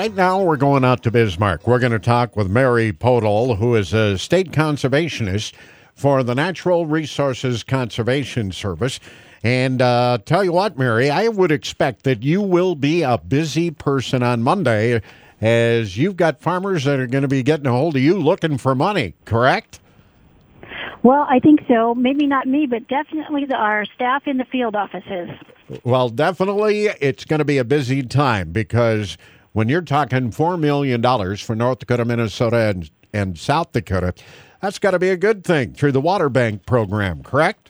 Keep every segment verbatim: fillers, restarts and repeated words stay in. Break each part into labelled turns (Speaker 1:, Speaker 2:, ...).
Speaker 1: Right now, we're going out to Bismarck. We're going to talk with Mary Podol, who is a state conservationist for the Natural Resources Conservation Service. And uh, tell you what, Mary, I would expect that you will be a busy person on Monday, as you've got farmers that are going to be getting a hold of you looking for money, correct?
Speaker 2: Well, I think so. Maybe not me, but definitely the, our staff in the field offices.
Speaker 1: Well, definitely it's going to be a busy time, because when you're talking four million dollars for North Dakota, Minnesota, and, and South Dakota, that's got to be a good thing through the Water Bank program, correct?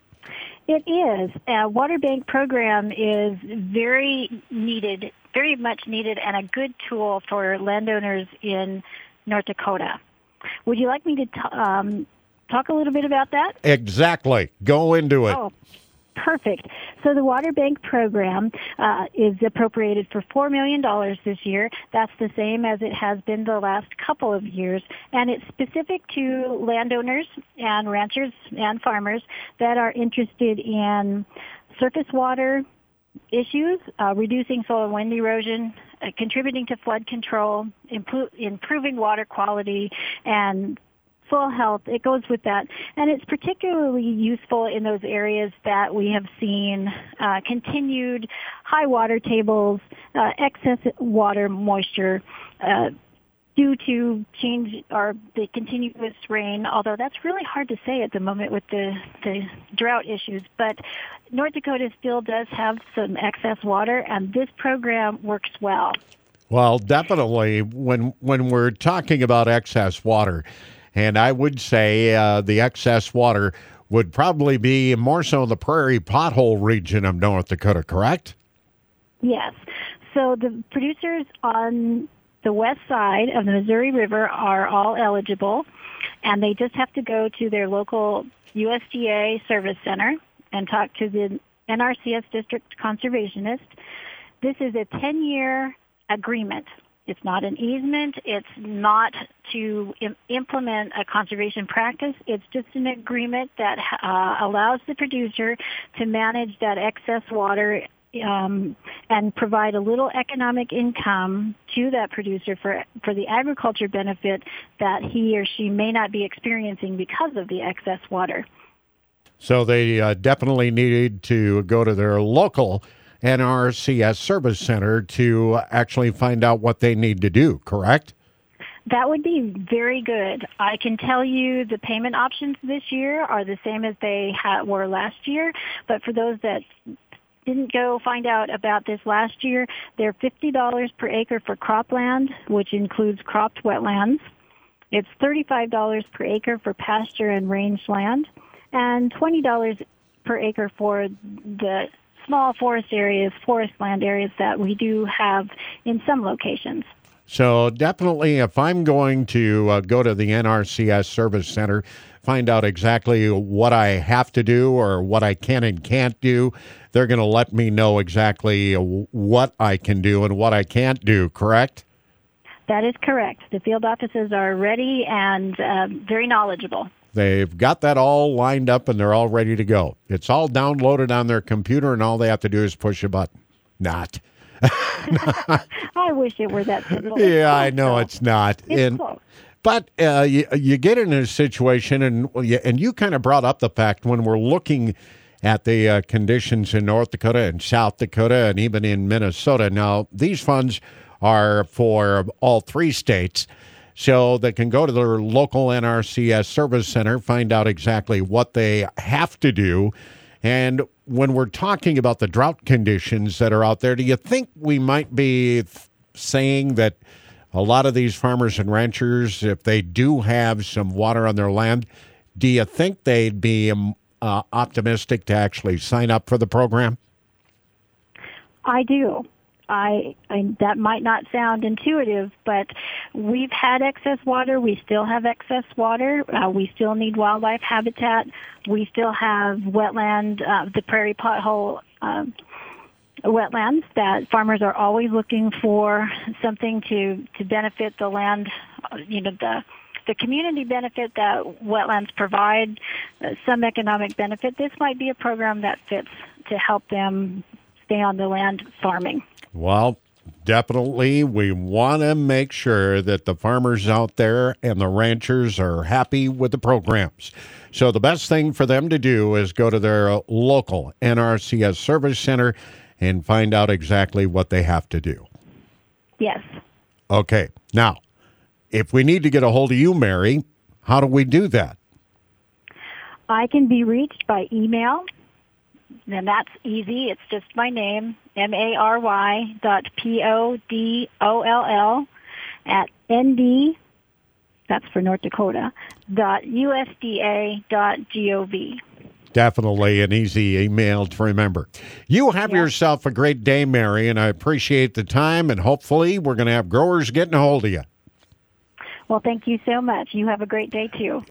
Speaker 2: It is. A Water Bank program is very needed, very much needed, and a good tool for landowners in North Dakota. Would you like me to t- um, talk a little bit about that?
Speaker 1: Exactly. Go into it.
Speaker 2: Oh, perfect. So the Water Bank program uh, is appropriated for four million dollars this year. That's the same as it has been the last couple of years. And it's specific to landowners and ranchers and farmers that are interested in surface water issues, uh, reducing soil and wind erosion, uh, contributing to flood control, improve, improving water quality, and soil health. It goes with that. And it's particularly useful in those areas that we have seen uh, continued high water tables, uh, excess water moisture, uh, due to change or the continuous rain, although that's really hard to say at the moment with the, the drought issues. But North Dakota still does have some excess water, and this program works well.
Speaker 1: Well, definitely when when we're talking about excess water, and I would say uh, the excess water would probably be more so in the prairie pothole region of North Dakota, correct?
Speaker 2: Yes. So the producers on the west side of the Missouri River are all eligible, and they just have to go to their local U S D A service center and talk to the N R C S district conservationist. This is a ten-year agreement. It's not an easement. It's not to im- implement a conservation practice. It's just an agreement that uh, allows the producer to manage that excess water um, and provide a little economic income to that producer for for the agriculture benefit that he or she may not be experiencing because of the excess water.
Speaker 1: So they uh, definitely needed to go to their local N R C S service center to actually find out what they need to do, correct?
Speaker 2: That would be very good. I can tell you the payment options this year are the same as they ha- were last year, but for those that didn't go find out about this last year, they're fifty dollars per acre for cropland, which includes cropped wetlands. It's thirty-five dollars per acre for pasture and rangeland, and twenty dollars per acre for the small forest areas, forest land areas that we do have in some locations.
Speaker 1: So definitely, if I'm going to uh, go to the N R C S Service Center, find out exactly what I have to do or what I can and can't do, they're going to let me know exactly what I can do and what I can't do, correct?
Speaker 2: That is correct. The field offices are ready and uh, very knowledgeable.
Speaker 1: They've got that all lined up and they're all ready to go. It's all downloaded on their computer and all they have to do is push a button. Not.
Speaker 2: I wish it were that simple.
Speaker 1: Yeah, I know it's not.
Speaker 2: It's
Speaker 1: and,
Speaker 2: close.
Speaker 1: But uh, you, you get in a situation, and you, and you kind of brought up the fact when we're looking at the uh, conditions in North Dakota and South Dakota and even in Minnesota. Now, these funds are for all three states, so they can go to their local N R C S service center, find out exactly what they have to do. And when we're talking about the drought conditions that are out there, do you think we might be th- saying that a lot of these farmers and ranchers, if they do have some water on their land, do you think they'd be um, uh, optimistic to actually sign up for the program?
Speaker 2: I do. I, I that might not sound intuitive, but we've had excess water. We still have excess water. Uh, we still need wildlife habitat. We still have wetland, uh, the prairie pothole um, wetlands that farmers are always looking for something to, to benefit the land, you know, the the community benefit that wetlands provide, uh, some economic benefit. This might be a program that fits to help them stay on the land farming.
Speaker 1: Well, Definitely. We want to make sure that the farmers out there and the ranchers are happy with the programs. So the best thing for them to do is go to their local N R C S Service Center and find out exactly what they have to do.
Speaker 2: Yes.
Speaker 1: Okay. Now, if we need to get a hold of you, Mary, how do we do that?
Speaker 2: I can be reached by email, and that's easy. It's just my name, M A R Y dot P O D O L L at N D, that's for North Dakota, dot U S D A dot gov.
Speaker 1: Definitely an easy email to remember. You have
Speaker 2: Yeah.
Speaker 1: yourself a great day, Mary, and I appreciate the time, and hopefully we're going to have growers getting a hold of you.
Speaker 2: Well, thank you so much. You have a great day, too.